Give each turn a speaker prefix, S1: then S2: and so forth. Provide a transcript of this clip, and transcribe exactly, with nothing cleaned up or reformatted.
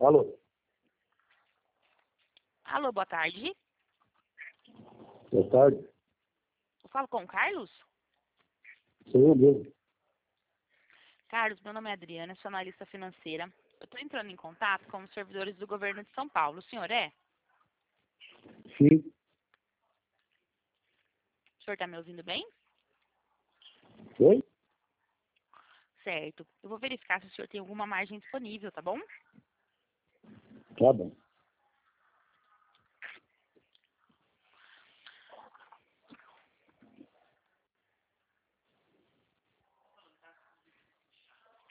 S1: Alô?
S2: Alô, boa tarde.
S1: Boa tarde.
S2: Eu falo com o Carlos?
S1: Sou eu mesmo.
S2: Carlos, meu nome é Adriana, sou analista financeira. Eu estou entrando em contato com os servidores do governo de São Paulo. O senhor é?
S1: Sim.
S2: O senhor está me ouvindo bem?
S1: Oi?
S2: Certo. Eu vou verificar se o senhor tem alguma margem disponível, tá bom?
S1: Tá bom.